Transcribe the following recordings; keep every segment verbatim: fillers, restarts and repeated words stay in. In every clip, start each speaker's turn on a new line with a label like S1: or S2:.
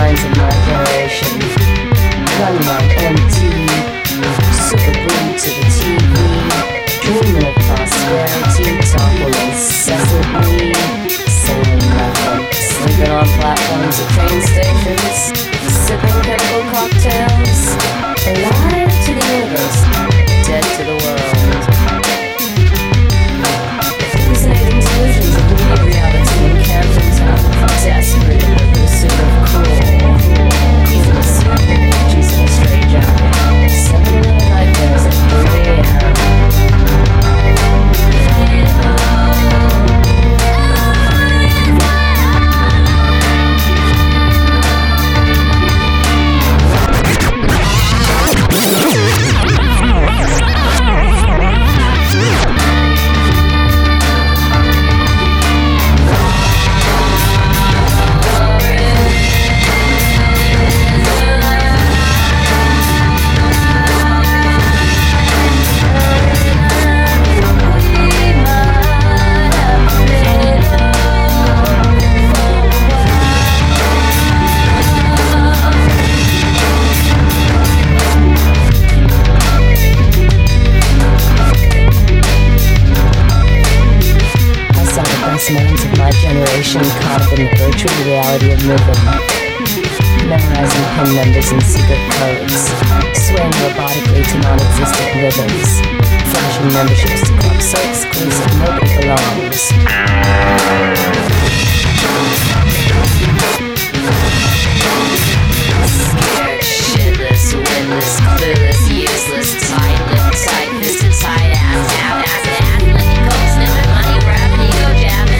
S1: minds of my generation. Running on empty, super glued to the T V, dreaming of prosperity, talking incessantly, saying nothing, sleeping on platforms at train stations, sipping chemical cocktails, alive to the universe, dead to the world. Hallucinating delusions of media reality in Camden Town, desperate in the pursuit of cool. He's in a suit, she's in a straight jacket, seven little nightmares at three a.m. Minds of my generation caught up in the virtual reality of moving, memorizing pin numbers and secret codes, swaying robotically to non-existent rhythms, flashing memberships to clubs so exclusive nobody belongs. Scared, shitless, winless, clueless, useless, tight-lipped, tight-fisted, tight-ass, ass, ass, licking coke, sniffing money, grabbing ego, jabbing.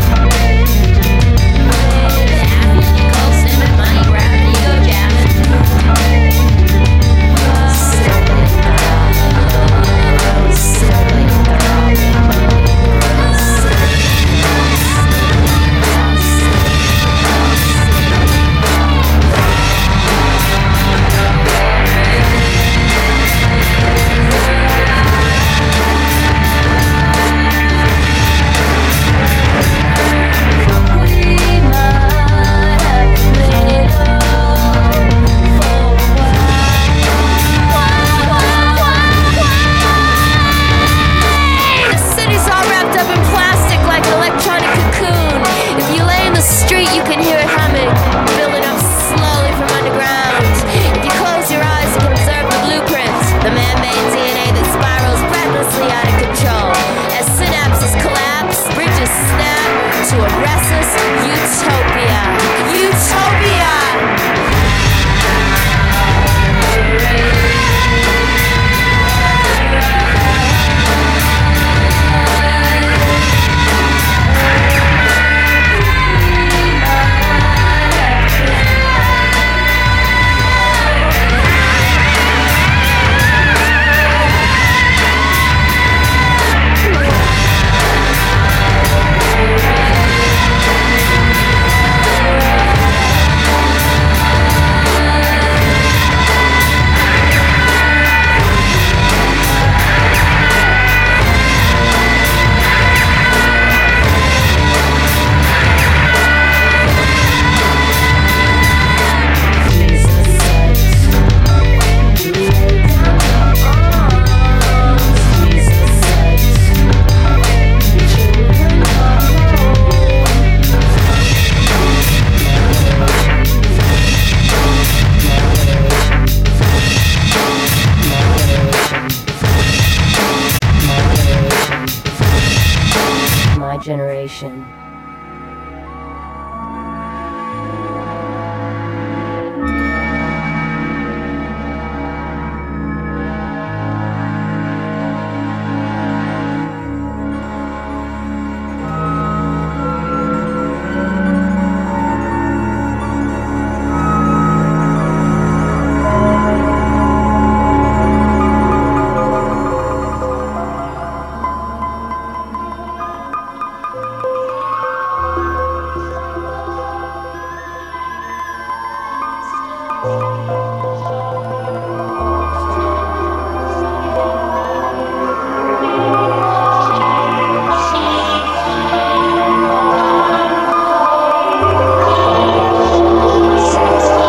S1: Generation.
S2: Sense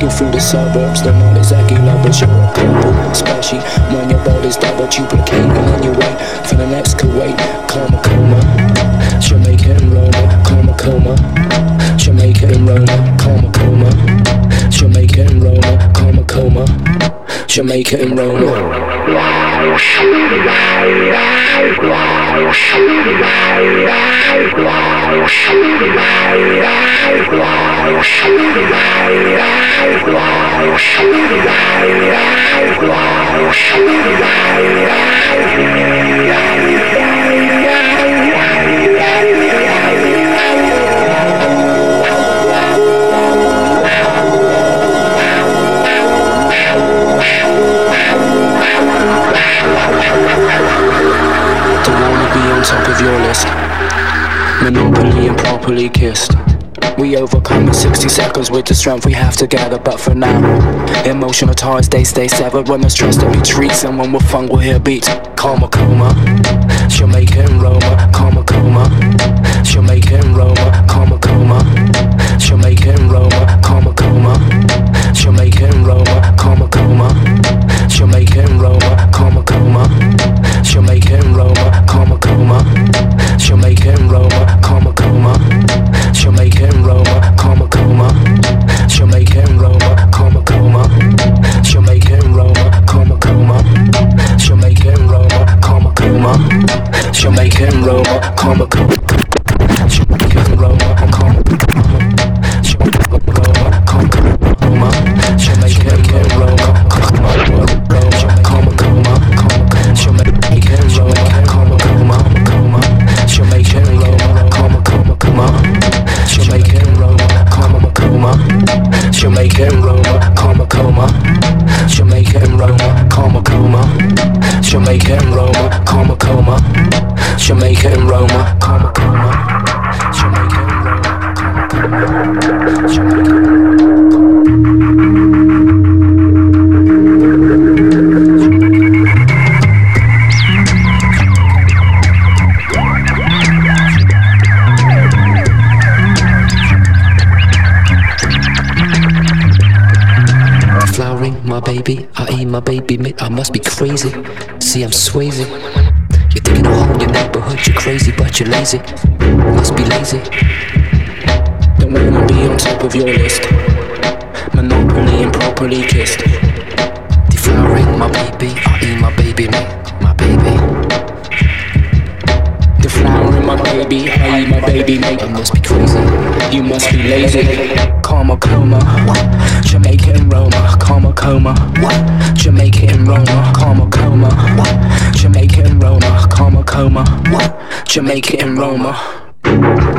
S2: Walking through the suburbs, they're not exactly lovers. You're a couple, especially when your body's double duplicating and you wait for the next Kuwait. Coma, coma, Jamaica and Roma. Coma, coma, Jamaica and Roma. Coma, coma, Jamaica and Roma. Coma, coma, Jamaica and Roma. Top of your list, monopoly and properly kissed. We overcome in sixty seconds with the strength we have together. But for now, emotional ties, they stay severed. When there's trust that retreats, and when we're fun, we'll hear beats. Coma, coma, Jamaica and Roma. Coma, coma, Jamaica and Roma. Coma, coma, Jamaica and Roma. Coma, coma, Jamaica and Roma. Coma, coma, Jamaica and Roma. Coma, coma, Jamaica and Roma. Coma, coma, Jamaica and Roma. Coma, coma, Jamaica and Roma. Coma, coma, Jamaica and Roma. Coma, coma, Jamaica and Roma. Coma, coma, Jamaica and Roma. Coma, coma, Jamaica and Roma. Coma, coma, Jamaica and Roma. Coma, coma, Jamaica and Roma. Coma, coma, Jamaica and Roma. Coma, coma, Jamaica and Roma. Coma, coma, Jamaica and Roma. Coma, coma, coma, Jamaica and Roma. Coma, coma, Jamaica and Roma. Coma, coma, Jamaica and Roma. Coma, coma, Jamaica and Roma. Coma, coma, Jamaica and Roma. Coma, coma, Jamaica and Roma. Coma, coma, Jamaica.
S3: My baby, I ain't my baby, I must be crazy. See, I'm swayzy. You're digging a hole in your neighborhood, you're crazy, but you're lazy. Must be lazy.
S2: Don't wanna be on top of your list. Monopoly and properly kissed.
S3: Deflowering my baby, I ain't my baby, mate. My baby.
S2: Deflowering my baby, I ain't my baby, mate.
S3: You must be crazy.
S2: You must be lazy. Coma, coma, Jamaica and Roma. Coma, coma, Jamaica and Roma. Coma, coma, Jamaica and Roma. Coma, coma, Jamaica and Roma.